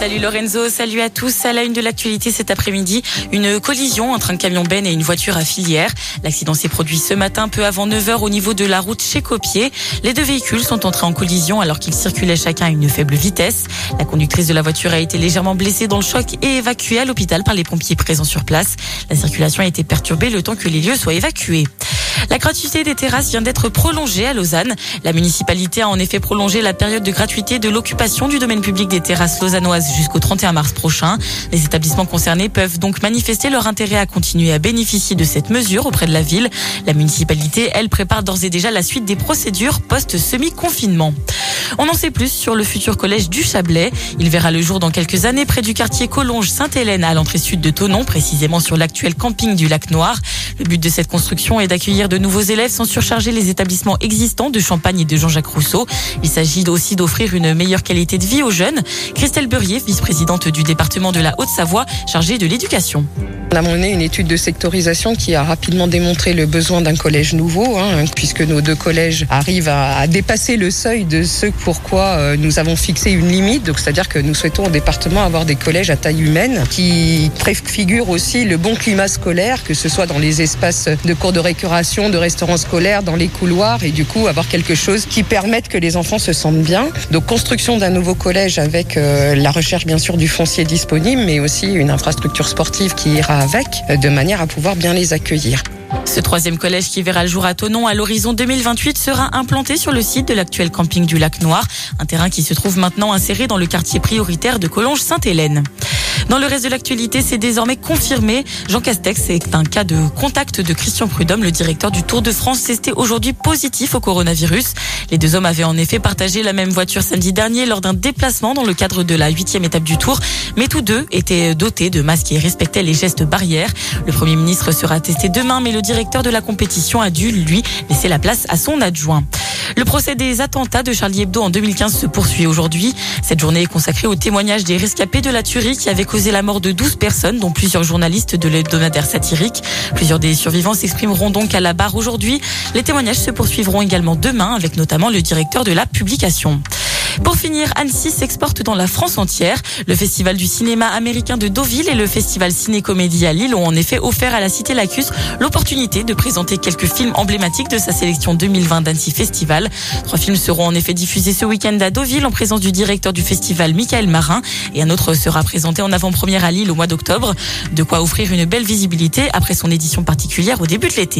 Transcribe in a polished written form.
Salut Lorenzo, salut à tous. À la une de l'actualité cet après-midi, une collision entre un camion benne et une voiture à filière. L'accident s'est produit ce matin peu avant 9h au niveau de la route chez Copier. Les deux véhicules sont entrés en collision alors qu'ils circulaient chacun à une faible vitesse. La conductrice de la voiture a été légèrement blessée dans le choc et évacuée à l'hôpital par les pompiers présents sur place. La circulation a été perturbée le temps que les lieux soient évacués. La gratuité des terrasses vient d'être prolongée à Lausanne. La municipalité a en effet prolongé la période de gratuité de l'occupation du domaine public des terrasses lausannoises jusqu'au 31 mars prochain. Les établissements concernés peuvent donc manifester leur intérêt à continuer à bénéficier de cette mesure auprès de la ville. La municipalité, elle, prépare d'ores et déjà la suite des procédures post-semi-confinement. On en sait plus sur le futur collège du Chablais. Il verra le jour dans quelques années près du quartier Collonges-Sainte-Hélène à l'entrée sud de Thonon, précisément sur l'actuel camping du Lac Noir. Le but de cette construction est d'accueillir de nouveaux élèves sans surcharger les établissements existants de Champagne et de Jean-Jacques Rousseau. Il s'agit aussi d'offrir une meilleure qualité de vie aux jeunes. Christelle Beurier, vice-présidente du département de la Haute-Savoie, chargée de l'éducation. On a mené une étude de sectorisation qui a rapidement démontré le besoin d'un collège nouveau, puisque nos deux collèges arrivent à dépasser le seuil de ce pourquoi nous avons fixé une limite. Donc, c'est-à-dire que nous souhaitons au département avoir des collèges à taille humaine qui préfigurent aussi le bon climat scolaire, que ce soit dans les espaces de cours de récréation, de restaurants scolaires, dans les couloirs, et du coup avoir quelque chose qui permette que les enfants se sentent bien. Donc, construction d'un nouveau collège avec la recherche bien sûr du foncier disponible, mais aussi une infrastructure sportive qui ira avec, de manière à pouvoir bien les accueillir. Ce troisième collège qui verra le jour à Thonon à l'horizon 2028 sera implanté sur le site de l'actuel camping du Lac Noir, un terrain qui se trouve maintenant inséré dans le quartier prioritaire de Collonges-Sainte-Hélène. Dans le reste de l'actualité, c'est désormais confirmé. Jean Castex est un cas de contact de Christian Prudhomme, le directeur du Tour de France, testé aujourd'hui positif au coronavirus. Les deux hommes avaient en effet partagé la même voiture samedi dernier lors d'un déplacement dans le cadre de la 8e étape du Tour. Mais tous deux étaient dotés de masques et respectaient les gestes barrières. Le Premier ministre sera testé demain, mais le directeur de la compétition a dû, lui, laisser la place à son adjoint. Le procès des attentats de Charlie Hebdo en 2015 se poursuit aujourd'hui. Cette journée est consacrée au témoignage des rescapés de la tuerie qui avait causé la mort de 12 personnes, dont plusieurs journalistes de l'hebdomadaire satirique. Plusieurs des survivants s'exprimeront donc à la barre aujourd'hui. Les témoignages se poursuivront également demain avec notamment le directeur de la publication. Pour finir, Annecy s'exporte dans la France entière. Le Festival du cinéma américain de Deauville et le Festival Ciné-Comédie à Lille ont en effet offert à la Cité Lacus l'opportunité de présenter quelques films emblématiques de sa sélection 2020 d'Annecy Festival. 3 films seront en effet diffusés ce week-end à Deauville en présence du directeur du festival, Michael Marin, et un autre sera présenté en avant-première à Lille au mois d'octobre. De quoi offrir une belle visibilité après son édition particulière au début de l'été.